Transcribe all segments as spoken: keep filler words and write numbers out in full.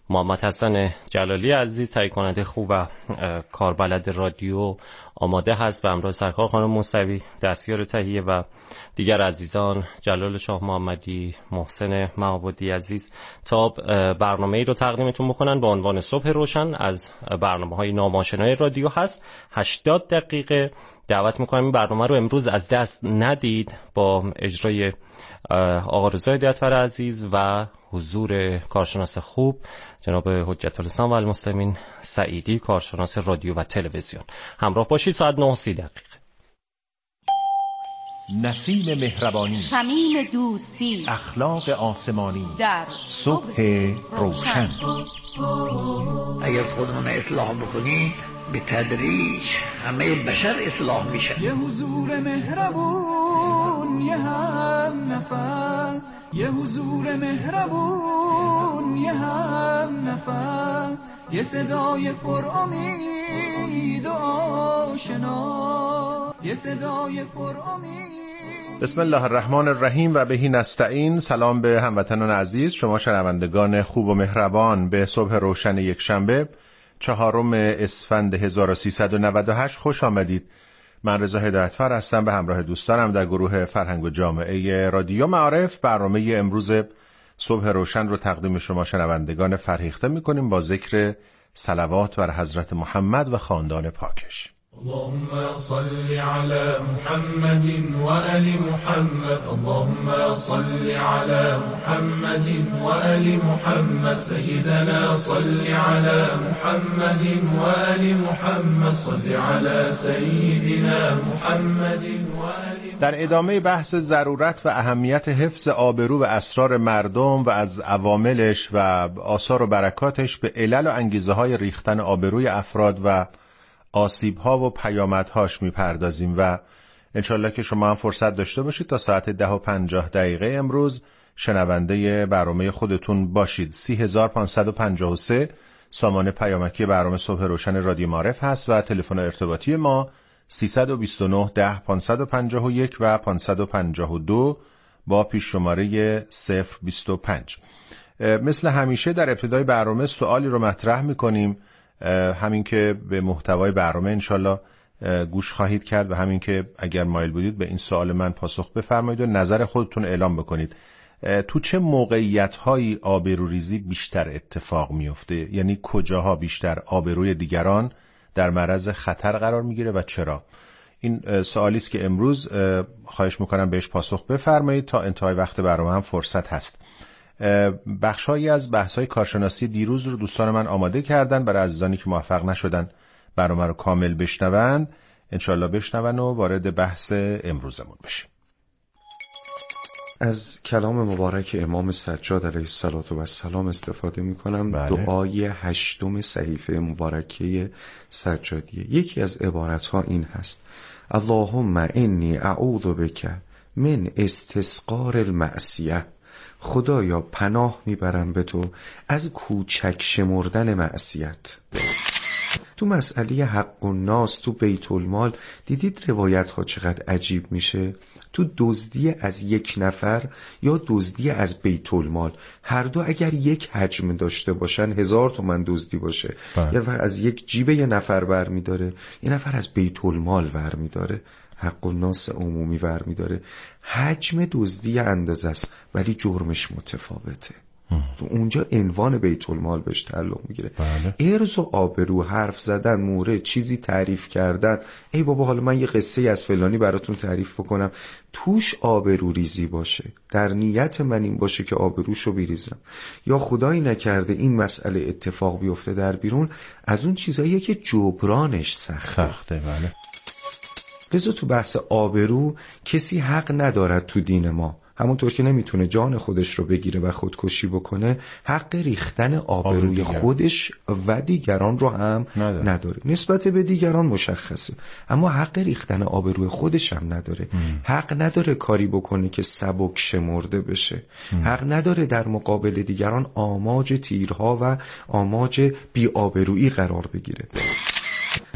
محمد حسن جلالی عزیز تهیه کننده خوب و کاربلد رادیو آماده هست و همراه سرکار خانم موسوی دستیار تهیه و دیگر عزیزان جلال شاه محمدی، محسن معبودی عزیز تا برنامه‌ای رو تقدیمتون بکنن با عنوان صبح روشن از برنامه‌های ناماشنای رادیو هست. هشتاد دقیقه دعوت میکنم این برنامه رو امروز از دست ندید با اجرای آقا رضا هدایتفر عزیز و حضور کارشناس خوب جناب حجت الاسلام و المسلمین سعیدی، کارشناس رادیو و تلویزیون. همراه باشید. ساعت نه و سی دقیقه. نسیم مهربانی، شمیم دوستی، اخلاق آسمانی در صبح روشن. اگر خودمون اصلاح بکنیم به تدریج همه بشر اصلاح میشه. یه حضور مهربون، یه هم نفس، یه حضور مهربون، یه هم نفس، یه صدای پر امید و آشنا، یه صدای پر امید. بسم الله الرحمن الرحیم و بهی نستعین. سلام به هموطنان عزیز، شما شنوندگان خوب و مهربان به صبح روشن یک شنبه چهارم اسفند هزار و سیصد و نود و هشت خوش آمدید. من رضا هدایتفر هستم به همراه دوستانم در گروه فرهنگ و جامعه رادیو معارف. برنامه امروز صبح روشن رو تقدیم شما شنوندگان فرهیخته می‌کنیم با ذکر صلوات بر حضرت محمد و خاندان پاکش. اللهم صل على محمد وآل محمد، اللهم صل على محمد وآل محمد، سيدنا صل على محمد وآل محمد، صل على سيدنا محمد وآل. در ادامه بحث ضرورت و اهمیت حفظ آبرو و اسرار مردم و از عواملش و آثار و برکاتش به علل و انگیزه های ریختن آبروی افراد و آسیب‌ها و پیامدهاش میپردازیم و انشالله که شما هم فرصت داشته باشید تا ساعت ده و پنجاه دقیقه امروز شنونده برنامه خودتون باشید. سی هزار پانصد و پنجاه و سه سامانه پیامکی برنامه صبح روشن رادیو معارف هست و تلفن ارتباطی ما سیصد و بیست و نه ده پانصد و پنجاه و یک و پانصد و پنجاه و دو با پیش شماره صفر بیست و پنج. مثل همیشه در ابتدای برنامه سوالی رو مطرح میکنیم، همین که به محتوای برنامه انشالله گوش خواهید کرد و همین که اگر مایل بودید به این سوال من پاسخ بفرمایید و نظر خودتون اعلام بکنید. تو چه موقعیت‌هایی آبروریزی بیشتر اتفاق میفته؟ یعنی کجاها بیشتر آبروی دیگران در معرض خطر قرار میگیره و چرا؟ این سوالی است که امروز خواهش میکنم بهش پاسخ بفرمایید. تا انتهای وقت برنامه هم فرصت هست. بخشایی از بحث‌های کارشناسی دیروز رو دوستان من آماده کردن برای عزیزانی که موفق نشدن برنامه رو کامل بشنوند، انشالله بشنون و وارد بحث امروزمون بشیم. از کلام مبارک امام سجاد علیه السلام استفاده می کنم. بله. دعای هشتم صحیفه مبارکه سجادیه. یکی از عبارتها این هست: اللهم انی اعوذ بک من استسقار المعصیه. خدایا پناه میبرم به تو از کوچک شمردن معصیت. تو مسئله حق الناس تو بیت المال دیدید روایت ها چقدر عجیب میشه؟ تو دزدی از یک نفر یا دزدی از بیت المال، هر دو اگر یک حجم داشته باشن، هزار تومن دزدی باشه، یه نفر از یک جیب یه نفر بر میداره، یه نفر از بیت المال بر میداره، حق الناس عمومی ور میداره. حجم دزدی اندازه است ولی جرمش متفاوته. تو اونجا عنوان بیت المال بهش تعلق میگیره. ارز و آبرو، حرف زدن، مورد چیزی تعریف کردن، ای بابا حالا من یه قصه از فلانی براتون تعریف بکنم، توش آبرو ریزی باشه، در نیت من این باشه که آبروشو بریزم، یا خدایی نکرده این مسئله اتفاق بیفته در بیرون، از اون چیزاییه که جبرانش سخته. سخته بله. لذا تو بحث آبرو کسی حق ندارد تو دین ما، همونطور که نمیتونه جان خودش رو بگیره و خودکشی بکنه، حق ریختن آبروی خودش و دیگران رو هم نداره. نداره. نسبت به دیگران مشخصه، اما حق ریختن آبروی خودش هم نداره. ام. حق نداره کاری بکنه که سبک شمرده بشه. ام. حق نداره در مقابل دیگران آماج تیرها و آماج بی آبرویی قرار بگیره.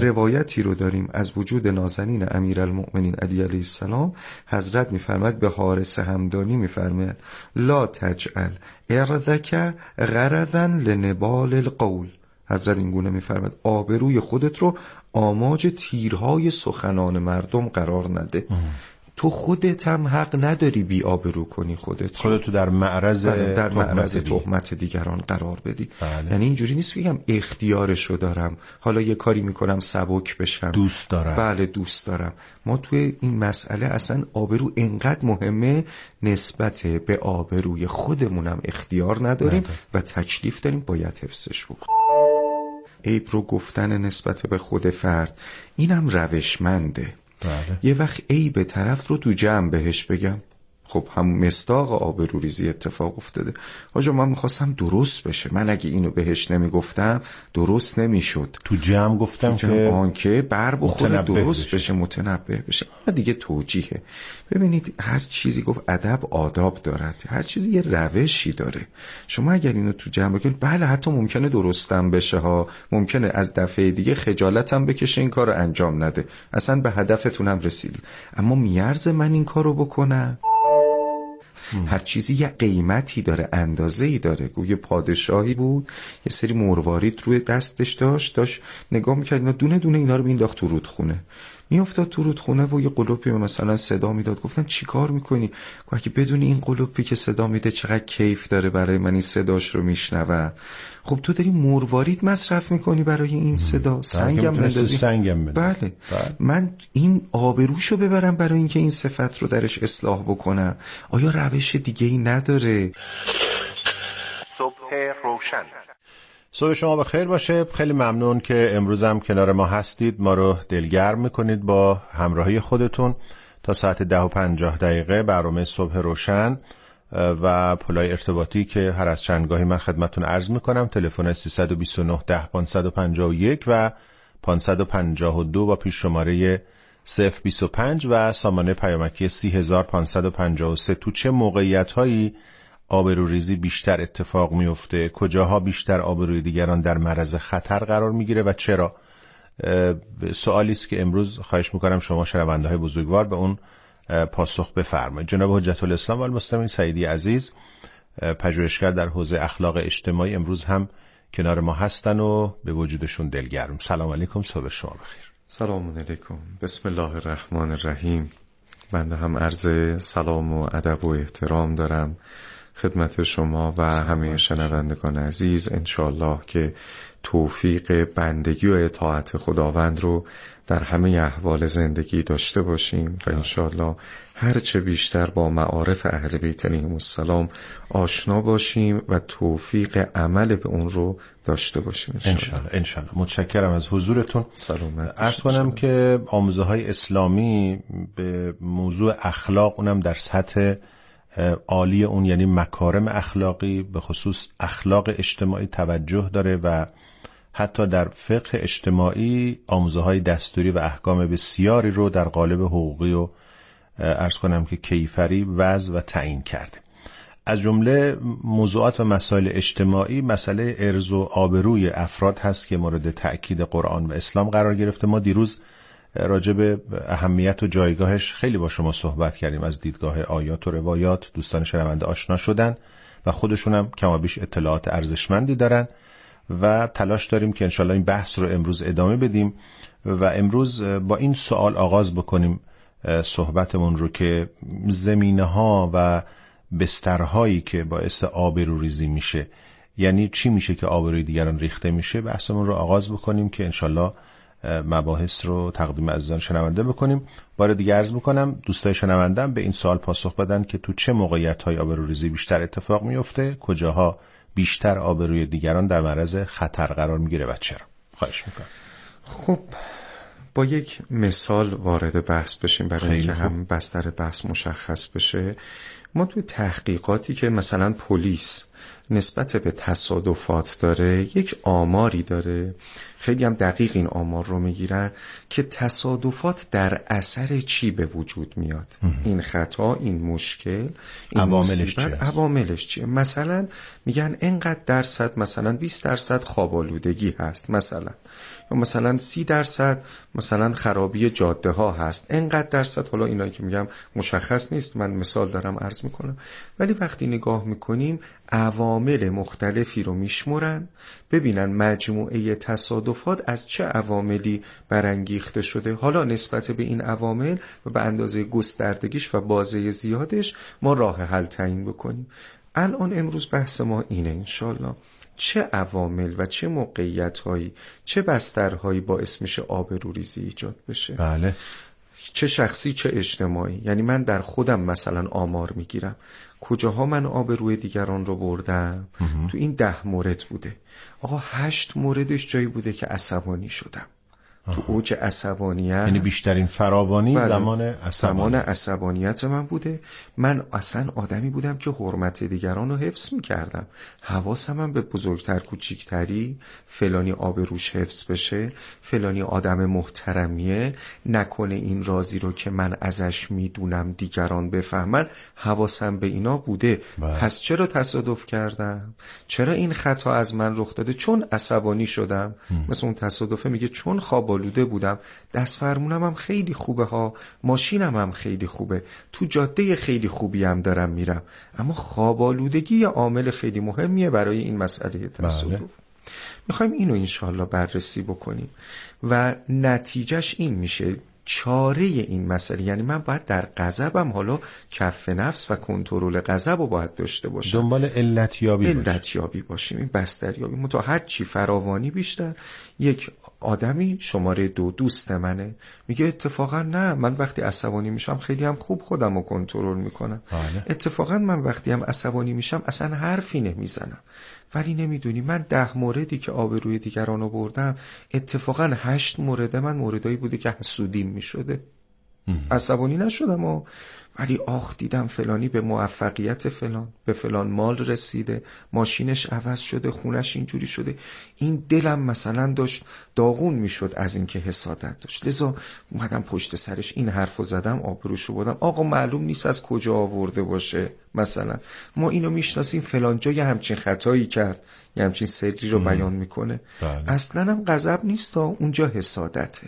روایتی رو داریم از وجود نازنین امیرالمؤمنین علی علیه السلام. حضرت میفرماید به حارث همدانی میفرماید لا تجعل ارضک غرضا لنبال القول. حضرت این گونه میفرماید آبروی خودت رو آماج تیرهای سخنان مردم قرار نده. ام. تو خودت هم حق نداری بی آبرو کنی خودت خودتو در معرض در معرض تهمت دیگران قرار بدی. بله. یعنی اینجوری نیست بگم اختیارشو دارم، حالا یه کاری میکنم سبک بشم، دوست دارم. بله دوست دارم. ما توی این مسئله اصلا آبرو انقدر مهمه، نسبت به آبروی خودمونم اختیار نداریم نداره. و تکلیف داریم باید حفظش بکنیم. عیب رو گفتن نسبت به خود فرد اینم روشمنده. بله. یه وقت عیب طرف رو تو جمع بهش بگم، خب هم مصداق آبروریزی اتفاق افتاده. آجا من میخواستم درست بشه، من اگه اینو بهش نمیگفتم درست نمیشد. تو جمع گفتم تو جمع که آنکه بر بخوره درست بشه. بشه متنبه بشه. و دیگه توجیهه. ببینید هر چیزی گفت ادب آداب دارد، هر چیزی یه روشی داره. شما اگر اینو تو جمع بکنید بله حتی ممکنه درستم بشه ها، ممکنه از دفعه دیگه خجالتم بکشه این کارو انجام نده، اصلا به هدفتونم رسیدید، اما میارزه من این کارو بکنم؟ هر چیزی یه قیمتی داره، اندازه‌ای داره. گویا پادشاهی بود یه سری مروارید روی دستش داشت داشت نگاه میکرد اینا دونه دونه اینا رو مینداخت تو رودخونه، میافتاد تو رودخونه و یه قلوپی مثلا صدا میداد. گفتن چی کار میکنی؟ گفت اگه بدونی این قلوپی که صدا میده چقدر کیف داره برای من این صداش رو میشنوم. خب تو داری مروارید مصرف میکنی برای این صدا، سنگم بندازی. سنگم بله. بله من این آبروشو ببرم برای اینکه این صفت رو درش اصلاح بکنم. آیا روش دیگه ای نداره؟ صبح روشن. صبح شما بخیر باشه. خیلی ممنون که امروز هم کنار ما هستید، ما رو دلگرم میکنید با همراهی خودتون. تا ساعت ده و پنجاه دقیقه برنامه صبح روشن و پلای ارتباطی که هر از چندگاهی من خدمتتون عرض میکنم. تلفن سیصد و بیست و نه ده پانصد و پنجاه و یک و پانصد و پنجاه و دو با پیش شماره صفر بیست و پنج و سامانه پیامکی سی هزار پانصد و پنجاه و سه. تو چه موقعیت هایی آبروریزی بیشتر اتفاق میفته؟ کجاها بیشتر آبروی دیگران در معرض خطر قرار میگیره و چرا؟ سوالی است که امروز خواهش میکنم شما شنونده های بزرگوار به اون پاسخ بفرمایید. جناب حجت الاسلام و المسلمین سعیدی عزیز، پژوهشگر در حوزه اخلاق اجتماعی، امروز هم کنار ما هستن و به وجودشون دلگرم. سلام علیکم، صبح شما بخیر. سلام علیکم، بسم الله الرحمن الرحیم. بنده هم عرض سلام و ادب و احترام دارم خدمت شما و همه شنوندگان عزیز. انشاءالله که توفیق بندگی و اطاعت خداوند رو در همه احوال زندگی داشته باشیم و انشاءالله هر چه بیشتر با معارف اهل بیت علیهم السلام آشنا باشیم و توفیق عمل به اون رو داشته باشیم انشاءالله. انشاءالله. متشکرم از حضورتون. سلامت. عرض کنم که آموزه های اسلامی به موضوع اخلاق، اونم در سطح عالی اون یعنی مکارم اخلاقی، به خصوص اخلاق اجتماعی توجه داره و حتی در فقه اجتماعی آموزه های دستوری و احکام بسیاری رو در قالب حقوقی و عرض کنم که کیفری وضع و تعیین کرده. از جمله موضوعات و مسائل اجتماعی مسئله ارز و آبروی افراد هست که مورد تأکید قرآن و اسلام قرار گرفته. ما دیروز راجع به اهمیت و جایگاهش خیلی با شما صحبت کردیم، از دیدگاه آیات و روایات دوستان شنونده آشنا شدن و خودشون هم کم و بیش اطلاعات ارزشمندی دارن و تلاش داریم که انشالله این بحث رو امروز ادامه بدیم و امروز با این سوال آغاز بکنیم صحبتمون رو که زمینه ها و بسترهایی که باعث آبروریزی میشه، یعنی چی میشه که آبروی دیگران ریخته میشه، بحثمون رو آغاز بکنیم که انشالله مباحث رو تقدیم عزیزان شنونده بکنیم. بار دیگه عرض میکنم دوستای شنوندم به این سوال پاسخ بدن که تو چه موقعیت‌های آبروریزی بیشتر اتفاق میفته، کجاها بیشتر آبروی دیگران در معرض خطر قرار میگیره و چرا. خواهش میکنم. خب با یک مثال وارد بحث بشیم برای اینکه هم بستر بحث مشخص بشه. ما توی تحقیقاتی که مثلا پلیس نسبت به تصادفات داره، یک آماری داره، خیلی هم دقیق این آمار رو میگیرن که تصادفات در اثر چی به وجود میاد. این خطا، این مشکل، این عواملش چیه؟ عواملش چیه؟ مثلا میگن اینقدر درصد، مثلا بیست درصد خواب آلودگی هست مثلا، یا مثلا سی درصد مثلا خرابی جاده ها هست، اینقدر درصد. حالا اینایی که میگم مشخص نیست، من مثال دارم عرض میکنم، ولی وقتی نگاه میکنیم عوامل مختلفی رو میشمرن ببینن مجموعه تصادفات از چه عواملی برانگیخته شده. حالا نسبت به این عوامل و به اندازه گستردگیش و بازه زیادش ما راه حل تعیین بکنیم. الان امروز بحث ما اینه انشالله، چه عوامل و چه موقعیت‌هایی، چه بسترهایی باعث میشه آبروریزی ایجاد بشه. بله. چه شخصی چه اجتماعی. یعنی من در خودم مثلا آمار میگیرم کجاها من آبروی دیگران رو بردم. تو این ده مورد بوده آقا، هشت موردش جایی بوده که عصبانی شدم. آه. تو اوج عصبانیت، یعنی بیشترین فراوانی بله. زمان عصبانیت. زمان عصبانیت من بوده. من اصلا آدمی بودم که حرمت دیگران رو حفظ میکردم، حواسم هم به بزرگتر کوچیکتری، فلانی آبروش حفظ بشه، فلانی آدم محترمیه، نکنه این رازی رو که من ازش میدونم دیگران بفهمن، حواسم به اینا بوده. بله. پس چرا تصادف کردم؟ چرا این خطا از من رخ داده؟ چون عصبانی شدم. ام. مثل اون تصادفه میگه چون خواب آلوده بودم، دست فرمونم هم خیلی خوبه ها، ماشینم هم خیلی خوبه، تو جاده خیلی خوبی هم دارم میرم، اما خواب آلودگی یه عامل خیلی مهمیه برای این مسئله تصادف. بله. میخوایم اینو انشالله بررسی بکنیم و نتیجهش این میشه چاره این مسئله. یعنی من باید در غضبم حالا کف نفس و کنترل غضب رو باید داشته باشم، دنبال علتیابی علتیابی باشیم، این بستریابی. متو هر چی فراوانی بیشتر. یک آدمی شماره دو دوست منه، میگه اتفاقا نه، من وقتی عصبانی میشم خیلی هم خوب خودم رو کنترل میکنم. آه. اتفاقا من وقتی هم عصبانی میشم اصلا حرفی نمیزنم. ولی نمیدونی من ده موردی که آبروی دیگران رو بردم، اتفاقا هشت مورد من موردایی بوده که حسودیم میشده. عصبانی نشدم و ولی آخ دیدم فلانی به موفقیت فلان، به فلان مال رسیده، ماشینش عوض شده، خونش اینجوری شده، این دلم مثلا داشت داغون میشد از این که حسادت داشت، لذا اومدم پشت سرش این حرفو زدم، آبروشو بردم. آقا معلوم نیست از کجا آورده باشه، مثلا ما اینو میشناسیم فلان جا یه همچین خطایی کرد، یه همچین سری رو بیان میکنه. بله. اصلا هم غضب نیست، اونجا حسادته.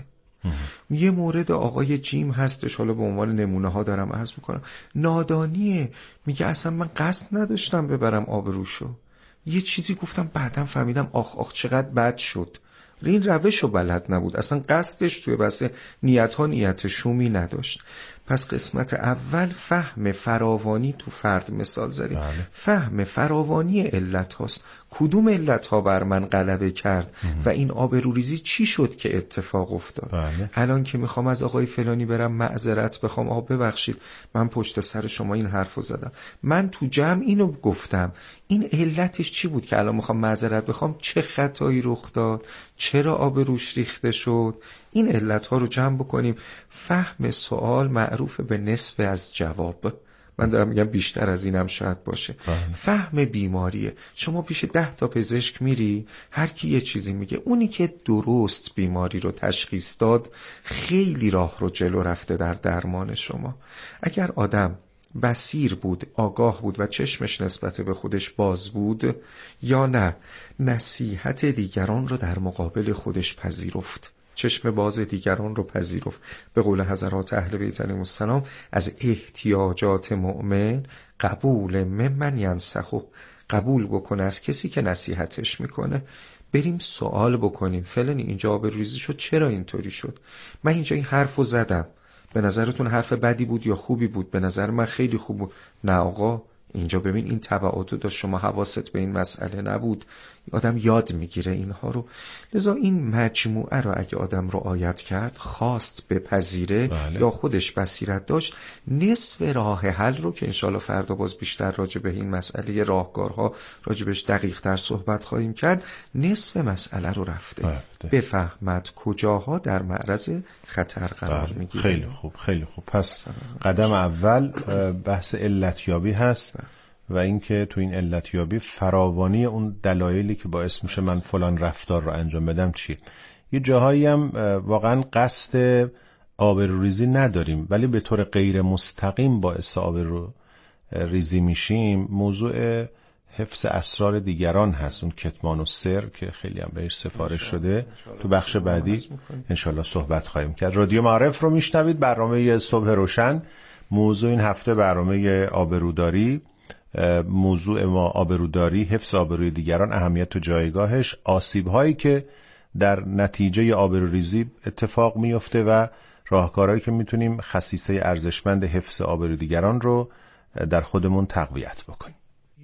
یه مورد آقای جیم هستش، حالا به عنوان نمونه ها دارم عرض میکنم، نادانیه، میگه اصلا من قصد نداشتم ببرم آبروشو، یه چیزی گفتم بعدم فهمیدم آخ آخ چقدر بد شد، این روشو بلد نبود، اصلا قصدش توی بس نیت ها نیت شومی نداشت. پس قسمت اول فهم فراوانی تو فرد مثال زدیم. بله. فهم فراوانی علت هاست، کدوم علت ها بر من غلبه کرد ام. و این آبروریزی چی شد که اتفاق افتاد. بله. الان که میخوام از آقای فلانی برم معذرت بخوام، آقا ببخشید من پشت سر شما این حرفو زدم، من تو جمع اینو گفتم، این علتش چی بود که الان میخوام معذرت بخوام، چه خطایی رخ داد، چرا آبروش ریخته شد. این علت ها رو جمع بکنیم. فهم سوال معروف به نصف از جواب، من دارم میگم بیشتر از اینم شاید باشه. بله. فهم بیماریه، شما پیش ده تا پزشک میری، هر کی یه چیزی میگه، اونی که درست بیماری رو تشخیص داد خیلی راه رو جلو رفته در درمان شما. اگر آدم بصیر بود، آگاه بود و چشمش نسبت به خودش باز بود، یا نه نصیحت دیگران رو در مقابل خودش پذیرفت، چشم باز دیگران رو پذیرفت. به قول حضرات اهل بیت علیهم السلام از احتیاجات مؤمن قبول ممن ینصحه، قبول بکنه از کسی که نصیحتش میکنه. بریم سوال بکنیم فلانی اینجا آبروریزی شد، چرا اینطوری شد؟ من اینجا این حرفو زدم، به نظرتون حرف بدی بود یا خوبی بود؟ به نظر من خیلی خوب بود. نه آقا اینجا ببین این تبعاتو داشت، شما حواست به این مسئله نبود. آدم یاد میگیره اینها رو. لذا این مجموعه رو اگه آدم رو رعایت کرد، خواست بپذیره، بله. یا خودش بصیرت داشت، نصف راه حل رو که انشالله فردا باز بیشتر راجع به این مسئله راهکارها راجع بهش دقیق تر صحبت خواهیم کرد، نصف مسئله رو رفته, رفته. بفهمد کجاها در معرض خطر قرار بله. میگیره. خیلی خوب خیلی خوب. پس قدم اول بحث علتیابی هست و اینکه تو این علتیابی فراوانی اون دلایلی که باعث میشه من فلان رفتار رو انجام بدم چیه. یه جاهایی هم واقعا قصد آبروریزی نداریم ولی به طور غیر مستقیم باعث آبروریزی میشیم. موضوع حفظ اسرار دیگران هست، اون کتمان و سر که خیلی هم بهش سفارش شده. تو بخش بعدی انشالله صحبت خواهیم کرد. رادیو معارف رو میشنوید، برنامه صبح روشن. موضوع این هفته برنامه آبروداری. موضوع ما آبروداری، حفظ آبروی دیگران، اهمیت و جایگاهش، آسیب هایی که در نتیجه آبروریزی اتفاق میفته و راهکارهایی که میتونیم خصیصه ارزشمند حفظ آبروی دیگران رو در خودمون تقویت بکنیم.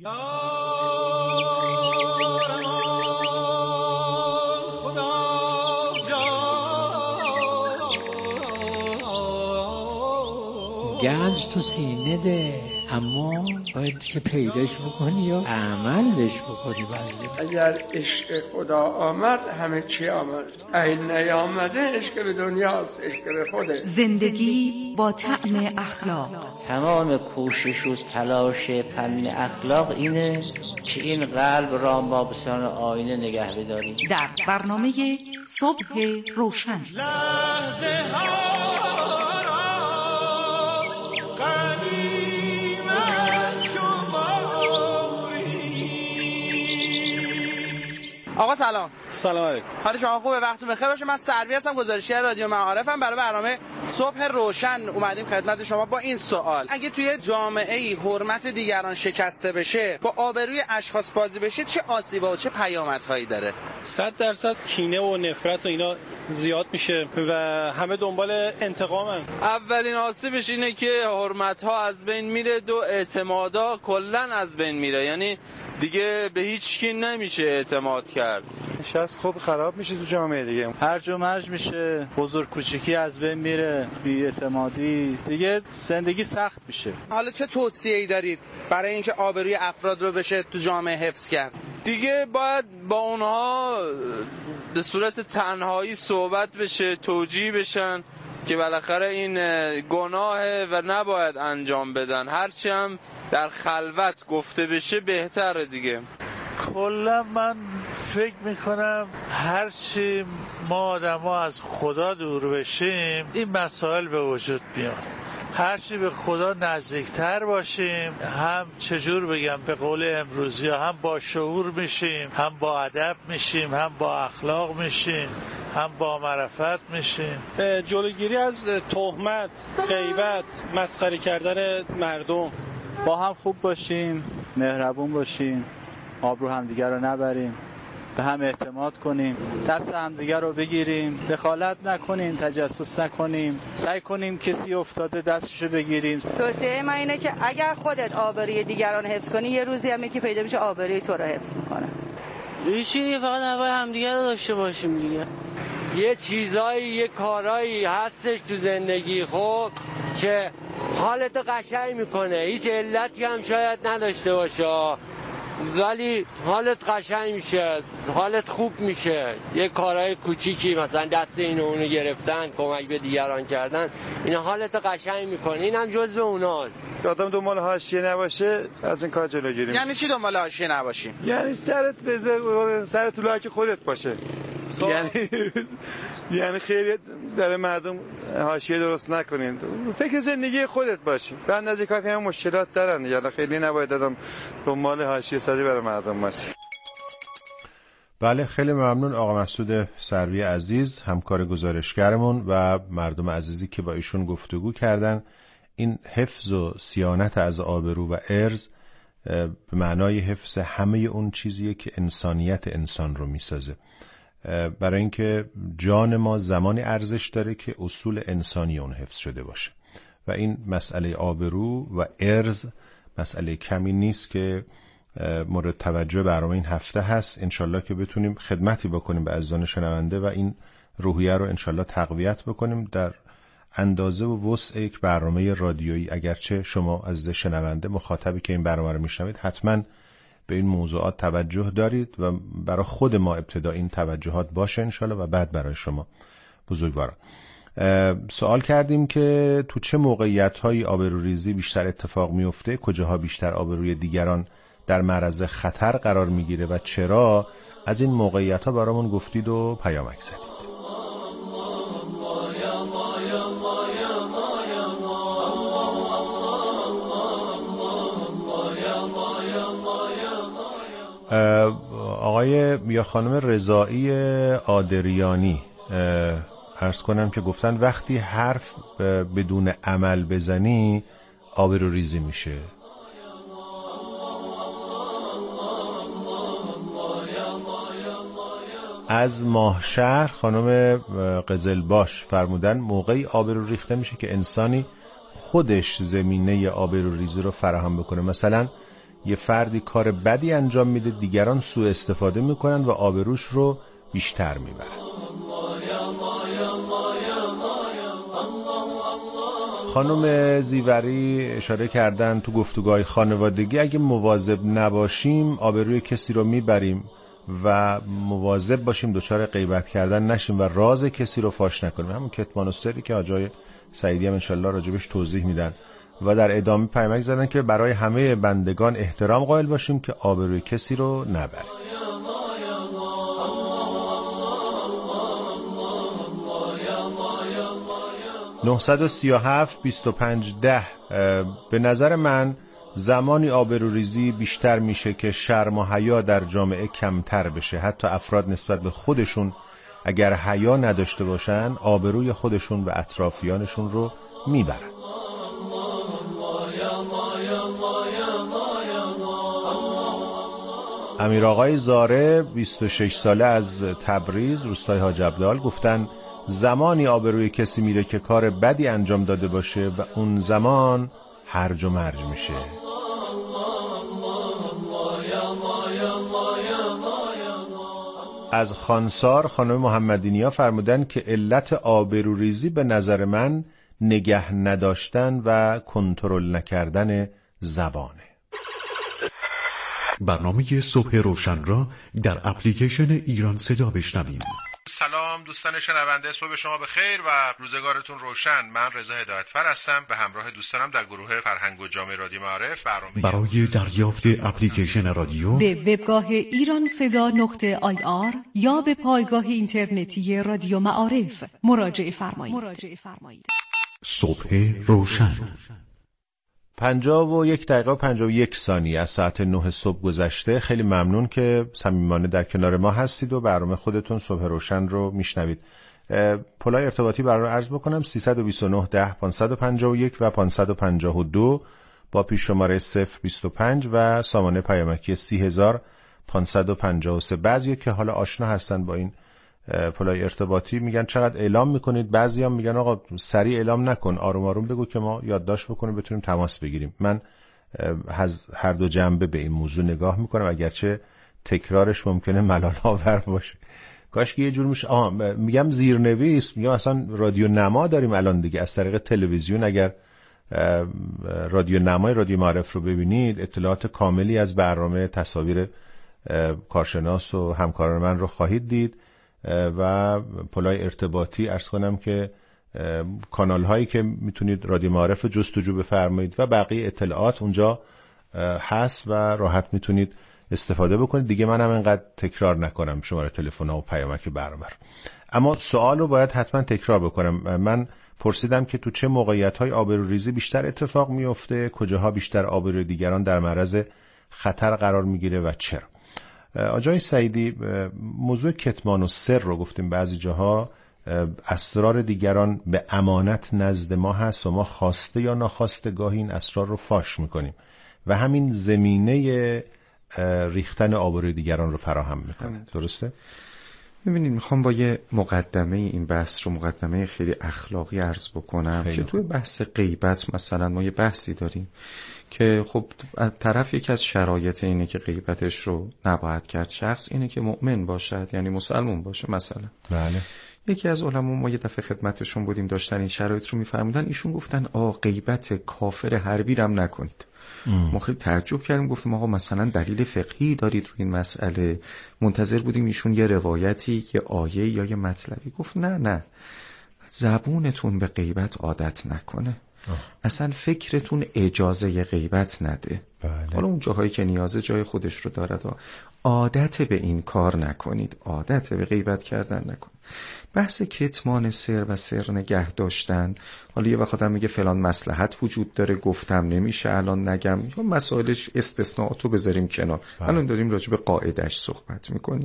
گنج تو سینه ده، اما باید که پیداش بکنی یا عملش بکنی. بعضی اگر عشق خدا آمد همه چی آمد، این نیامده عشق به دنیاست، عشق به خوده. زندگی با طعم اخلاق. تمام کوشش و تلاش فن اخلاق اینه که این قلب را ما به سان آینه نگه بداریم. در برنامه صبح روشن لحظه ها آقا سلام. سلام علیکم. حال شما خوبه؟ وقتتون بخیر باشه. من سروی هستم، گزارشگر رادیو معارفم. برای برنامه صبح روشن اومدیم خدمت شما با این سوال: اگه توی جامعه‌ای حرمت دیگران شکسته بشه، با آبروی اشخاص بازی بشه، چه آسیبا و چه پیامدهایی داره؟ صد درصد کینه و نفرت و اینا زیاد میشه و همه دنبال انتقامن. اولین آسیبش اینه که حرمت‌ها از بین میره، دو اعتمادا کلاً از بین میره، یعنی دیگه به هیچ کی نمیشه اعتماد کرد. شخص خوب خراب میشه تو جامعه دیگه، هرج و مرج میشه، بزرگ کوچیکی از بین میره، بی اعتمادی، دیگه زندگی سخت میشه. حالا چه توصیه‌ای دارید برای اینکه آبروی افراد رو بشه تو جامعه حفظ کرد؟ دیگه باید با اونها به صورت تنهایی صحبت بشه، توجیه بشن که بالاخره این گناهه و نباید انجام بدن. هرچی هم در خلوت گفته بشه بهتره دیگه. کلا من فکر میکنم هرچی ما آدم ها از خدا دور بشیم این مسائل به وجود میاد. هرچی به خدا نزدیکتر باشیم، هم چجور بگم به قول امروزی ها، هم با شعور میشیم، هم با ادب میشیم، هم با اخلاق میشیم، هم با معرفت میشیم. جلوگیری از تهمت، غیبت، مسخره کردن مردم. با هم خوب باشیم، مهربون باشیم، آبرو همدیگر رو نبریم، به هم اعتماد کنیم، دست همدیگر رو بگیریم، دخالت نکنیم، تجسس نکنیم، سعی کنیم کسی افتاده دستشو بگیریم. توصیه من اینه که اگر خودت آبروی دیگران حفظ کنی، یه روزی هم که پیدا میشه آبروی تو رو حفظ میکنه. هیچی، فقط هوای همدیگر رو داشته باشیم دیگه. یه چیزایی، یه کارایی هستش تو زندگی خب که حالت قشنگ میکنه، هیچ علتی هم شاید نداشته باشه ولی حالت قشنگ میشه، حالت خوب میشه. یه کارهای کوچیکی مثلا دست اینو اونو گرفتن، کمک به دیگران کردن، این حالت قشنگ میکنه. اینم جزء اوناست. آدم دنبال حاشیه نباشه، از این کار جلوگیری. یعنی چی دنبال حاشیه نباشیم؟ یعنی سرت بذار سرت تو لاک خودت باشه. یعنی یعنی خیلی برای مردم حاشیه درست نکنین، فکر زندگی خودت باشی. به اندازه کافی هم مشکلات دارن، یعنی خیلی نباید آدم دنبال حاشیه سازی برای مردم باشه. بله، خیلی ممنون آقا مسعود سروی عزیز، همکار گزارشگرمون و مردم عزیزی که با ایشون گفتگو کردن. این حفظ و صیانت از آبرو و ارز به معنای حفظ همه اون چیزیه که انسانیت انسان رو میسازه. برای اینکه جان ما زمانی ارزش داره که اصول انسانی اون حفظ شده باشه و این مسئله آبرو و ارز مسئله کمی نیست که مورد توجه برنامه این هفته هست. انشالله که بتونیم خدمتی بکنیم به عزیزان شنونده و این روحیه رو انشالله تقویت بکنیم در اندازه و وسع یک برنامه رادیویی. اگرچه شما عزیز شنونده مخاطبی که این برنامه رو میشنوید حتما به این موضوعات توجه دارید و برای خود ما ابتدا این توجهات باشه انشالله و بعد برای شما بزرگواران. سوال کردیم که تو چه موقعیت‌هایی آبروریزی بیشتر اتفاق میفته، کجاها بیشتر آبروی دیگران در معرض خطر قرار میگیره و چرا. از این موقعیت‌ها برامون گفتید و پیامک زدید. آقای یا خانم رضایی آدریانی عرض کنم که گفتن وقتی حرف بدون عمل بزنی آبروریزی میشه. از ماهشهر خانم قزلباش فرمودن موقعی آبرو ریخته میشه که انسانی خودش زمینه آبروریزی رو فراهم بکنه. مثلا یه فردی کار بدی انجام میده، دیگران سوء استفاده میکنن و آبروش رو بیشتر میبرن. خانم زیوری اشاره کردن تو گفتگوهای خانوادگی اگه مواظب نباشیم آبروی کسی رو میبریم و مواظب باشیم دچار غیبت کردن نشیم و راز کسی رو فاش نکنیم. همون کتمان و سری که آجای سعیدی هم انشالله راجبش توضیح میدن و در ادامه پیامک زدن که برای همه بندگان احترام قائل باشیم که آبروی کسی رو نبریم. نه سه هفت بیست و پنج ده به نظر من زمانی آبروریزی بیشتر میشه که شرم و حیا در جامعه کمتر بشه. حتی افراد نسبت به خودشون اگر حیا نداشته باشن آبروی خودشون و اطرافیانشون رو میبرن. امیر آقای زاره بیست و شش ساله از تبریز روستای حاج عبدال گفتن زمانی آبروی کسی میره که کار بدی انجام داده باشه و اون زمان هرج و مرج میشه. از خانسار خانم محمدینیا فرمودن که علت آبروریزی به نظر من نگه نداشتن و کنترل نکردن زبانه. برنامه صبح روشن را در اپلیکیشن ایران صدا بشنویم. سلام دوستان شنونده، صبح شما بخیر و روزگارتون روشن. من رضا هدایتفر هستم به همراه دوستانم در گروه فرهنگ و جامعه رادیو معارف. برای دریافت اپلیکیشن رادیو به وبگاه ایران صدا نقطه آی آر یا به پایگاه اینترنتی رادیو معارف مراجعه فرمایید. صبح روشن. پنجاه و یک دقیقه و پنجاه و یک ثانیه از ساعت نه صبح گذشته. خیلی ممنون که صمیمانه در کنار ما هستید و برنامه خودتون صبح روشن رو میشنوید. پلای ارتباطی برای عرض بکنم سیصد و بیست و نه ده پانصد و پنجاه و یک و پانصد و پنجاه و دو با پیش شماره صفر بیست و پنج و سامانه پیامکی سی هزار پانصد و پنجاه و سه. بعضی که حالا آشنا هستن با این پلای ارتباطی میگن چقدر اعلام میکنید، بعضی هم میگن آقا سریع اعلام نکن، آروم آروم بگو که ما یادداشت بکنیم بتونیم تماس بگیریم. من از هر دو جنبه به این موضوع نگاه میکنم، اگرچه تکرارش ممکنه ملال آور باشه. کاش که یه جور میشه. آها میگم زیرنویس، میگم اصلا رادیو نما داریم الان دیگه، از طریق تلویزیون اگر رادیو نمای رادیو معارف رو ببینید اطلاعات کاملی از برنامه، تصاویر کارشناس و همکاران من رو خواهید دید و پلای ارتباطی عرض کنم که کانال هایی که میتونید رادیو معارف جستجو بفرمایید و بقیه اطلاعات اونجا هست و راحت میتونید استفاده بکنید. دیگه منم اینقدر تکرار نکنم شماره تلفن ها و پیامک برنامه رو. اما سوال رو باید حتما تکرار بکنم. من پرسیدم که تو چه موقعیت های آبروریزی بیشتر اتفاق میفته، کجاها بیشتر آبروی دیگران در معرض خطر قرار میگیره و چرا. آجای سعیدی موضوع کتمان و سر رو گفتیم، بعضی جاها اسرار دیگران به امانت نزد ما هست و ما خواسته یا ناخواسته گاهی این اسرار رو فاش میکنیم و همین زمینه ریختن آبروی دیگران رو فراهم میکنه. درسته؟ ببینید میخوام با یه مقدمه این بحث رو مقدمه خیلی اخلاقی عرض بکنم که توی بحث غیبت مثلا ما یه بحثی داریم که خب از طرف یکی از شرایط اینه که غیبتش رو نباید کرد شخص اینه که مؤمن باشد، یعنی مسلمان باشه مثلا. بله. یکی از علما ما یه دفعه خدمتشون بودیم داشتن این شرایط رو میفرمودن، ایشون گفتن آ غیبت کافر حربی رو هم نکنید. ما خیلی تعجب کردیم، گفتیم آقا مثلا دلیل فقهی دارید روی این مسئله؟ منتظر بودیم ایشون یه روایتی، یه آیه یا یه مطلبی. گفت نه نه، زبونتون به غیبت عادت نکنه. آه. اصلا فکرتون اجازه غیبت نده. بله. حالا اون جاهایی که نیازه جای خودش رو دارد، عادت به این کار نکنید، عادت به غیبت کردن نکنید. بحث کتمان سر و سر نگه داشتن، حالا یه وقت هم میگه فلان مصلحت وجود داره گفتم نمیشه الان نگم، یا مسائلش استثناءاتو بذاریم کنار. بله. الان داریم راجع به قاعدهش صحبت میکنیم.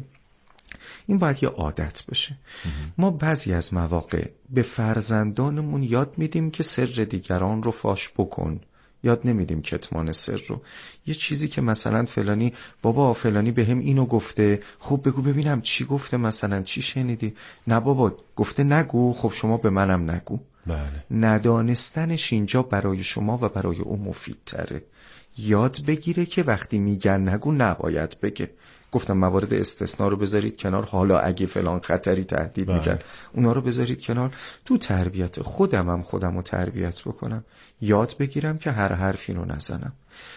این باید یه عادت بشه. ما بعضی از مواقع به فرزندانمون یاد میدیم که سر دیگران رو فاش بکن، یاد نمیدیم کتمان سر رو. یه چیزی که مثلا فلانی بابا فلانی به هم اینو گفته، خب بگو ببینم چی گفته، مثلا چی شنیدی؟ نه بابا گفته نگو، خب شما به منم نگو. بله. ندانستنش اینجا برای شما و برای او مفیدتره. یاد بگیره که وقتی میگن نگو نباید بگه. گفتم موارد استثناء رو بذارید کنار، حالا اگه فلان خطری تهدید میگن اونا رو بذارید کنار. تو تربیت خودم هم خودم رو تربیت بکنم، یاد بگیرم که هر حرفی رو نزنم.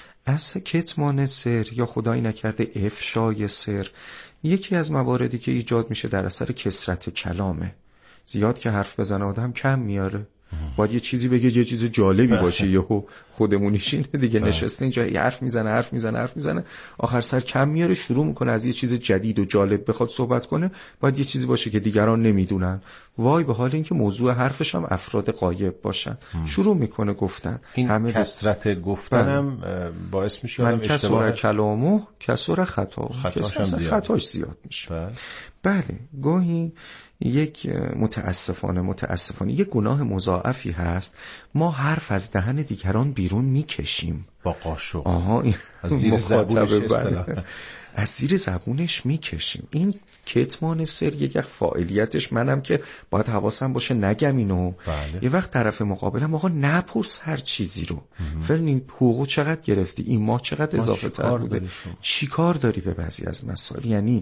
از کتمان سر یا خدایی نکرده افشای سر، یکی از مواردی که ایجاد میشه در اثر کثرت کلامه. زیاد که حرف بزنه آدم کم میاره، باید یه چیزی بگه، یه چیز جالبی باشه. یهو خودمونیشینه دیگه، نشسته اینجا یه حرف میزنه حرف میزنه حرف میزنه آخر سر کم میاره، شروع میکنه از یه چیز جدید و جالب بخواد صحبت کنه. باید یه چیزی باشه که دیگران نمیدونن. وای به حال اینکه موضوع حرفش هم افراد غایب باشن. هم. شروع میکنه گفتن. این همه کثرت گفتنم باعث میشه من کسر کلامو کسر خطا خطاش زیاد میشه. بله, بله. گاهی یک متاسفانه متاسفانه یک گناه مضاعفی هست، ما حرف از دهن دیگران بیرون میکشیم با قاشق. آها این از زیر زبونش اصطلاح از زیر زبونش میکشیم. این کتمان سر یک فاعلیتش منم که باید حواسم باشه نگم اینو. بله. یه وقت طرف مقابلم آقا نپرس هر چیزی رو، فلانی حقوق چقدر گرفتی، این ماه چقدر اضافه تر بوده، چی کار داری به بعضی از مسائل. یعنی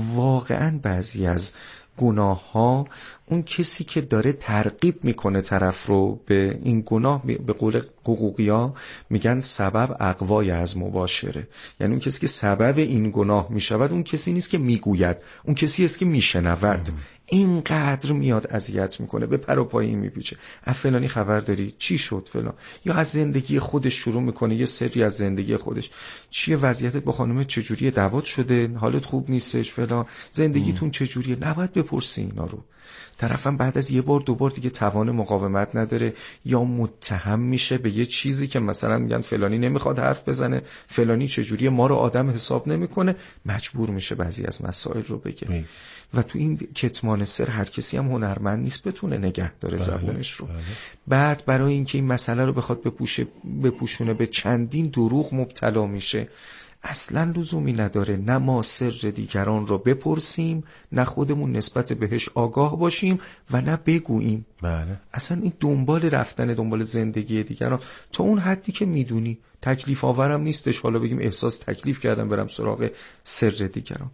واقعا بعضی از گناه ها اون کسی که داره ترغیب میکنه طرف رو به این گناه، به قول حقوقی ها میگن سبب اقوای از مباشره. یعنی اون کسی که سبب این گناه میشود اون کسی نیست که میگوید، اون کسی است که میشنود. اینقدر میاد اذیت میکنه، به پر و پایی میپیچه. از فلانی خبر داری چی شد فلان، یا از زندگی خودش شروع میکنه یه سری از زندگی خودش، چیه وضعیتت با خانم چجوریه، دعوات شده، حالت خوب نیستش فلان، زندگیتون چجوریه. نباید بپرسی اینا رو. طرفم بعد از یه بار دو بار دیگه توان مقاومت نداره، یا متهم میشه به یه چیزی که مثلا میگن فلانی نمیخواد حرف بزنه، فلانی چجوریه، ما رو آدم حساب نمیکنه، مجبور میشه بعضی از مسائل رو بگه. می. و تو این کتمان سر هر کسی هم هنرمند نیست بتونه نگه داره زبونش رو. بله. بعد برای اینکه این مسئله رو بخواد بپوشه بپوشونه به چندین دروغ مبتلا میشه. اصلا لزومی نداره نه ما سر دیگران رو بپرسیم، نه خودمون نسبت بهش آگاه باشیم و نه بگوییم. بله. اصلا این دنبال رفتن دنبال زندگی دیگران تا اون حدی که میدونی تکلیف آورم نیستش، حالا بگیم احساس تکلیف کردم برم سراغ سر دیگران.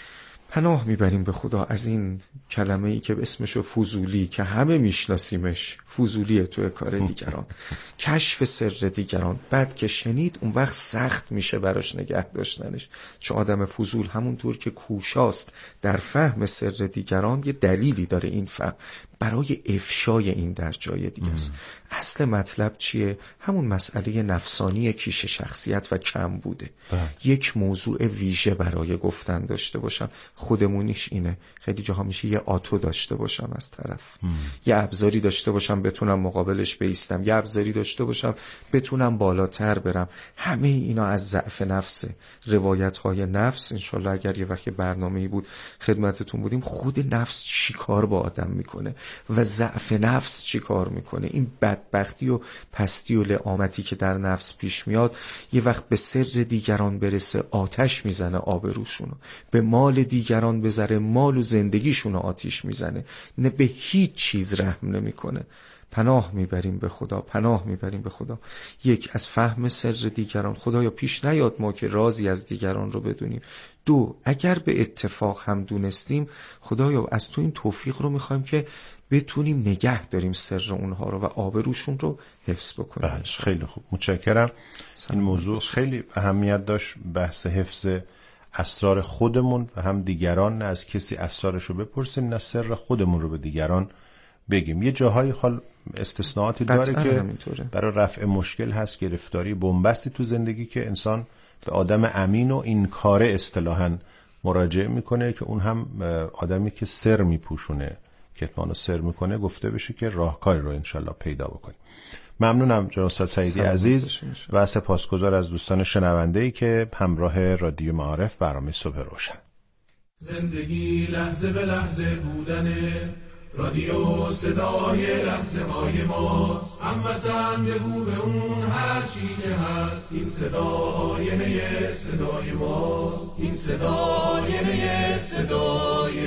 پناه میبریم به خدا از این کلمه ای که اسمشو فضولی، که همه میشناسیمش، فضولیه توی کار دیگران، کشف سر دیگران. بعد که شنید اون وقت سخت میشه براش نگه داشتنش، چون آدم فضول همونطور که کوشاست در فهم سر دیگران یه دلیلی داره این فهم برای افشای این در جای دیگه است. اصل مطلب چیه؟ همون مسئله نفسانی کیش شخصیت و کم بوده. ده. یک موضوع ویژه برای گفتن داشته باشم. خودمونیش اینه، خیلی جاها میشه یه آتو داشته باشم از طرف، ام. یه ابزاری داشته باشم بتونم مقابلش بیستم، یه ابزاری داشته باشم بتونم بالاتر برم. همه اینا از ضعف نفسه. روایت های نفس انشالله اگر یه وقت برنامه‌ای بود خدمتتون بودیم، خود نفس چی کار با آدم میکنه و ضعف نفس چی کار میکنه. این بدبختی و پستی و لعامتی که در نفس پیش میاد یه وقت به سر دیگران برسه آتش میزنه آبروشونو، به مال دیگران بذاره مال و زندگیشونو آتیش میزنه، نه به هیچ چیز رحم نمیکنه. پناه میبریم به خدا، پناه میبریم به خدا. یک، از فهم سر دیگران خدایا پیش نیاد ما که رازی از دیگران رو بدونیم. دو، اگر به اتفاق هم دونستیم خدایا از تو این توفیق رو میخوایم که بتونیم نگه داریم سر اونها رو و آبروشون رو حفظ بکنیم. بله، خیلی خوب، متشکرم. این موضوع خیلی اهمیت داشت، بحث حفظ اسرار خودمون و هم دیگران. نه از کسی اسرارش رو بپرسیم، نه سر خودمون رو به دیگران بگیم. یه جاهای حال استثناءاتی داره که همینطوره. برای رفع مشکل هست، گرفتاری بنبستی تو زندگی که انسان به آدم امین و این کاره اصطلاحاً مراجعه میکنه که اون هم آدمی که سر میپوشونه، کتمان سر میکنه، گفته بشه که راهکاری رو انشالله پیدا بکنیم. ممنونم جناب استاد سعیدی عزیز و سپاسگزار از دوستان شنونده‌ای که همراه رادیو معارف برنامه صبح روشن. زندگی لحظه به لحظه بودنه، رادیو صدای لحظه های ماست. هموطن بگو به اون هر چی که هست، این صدا آینه صدای ماست، این صدا آینه صدای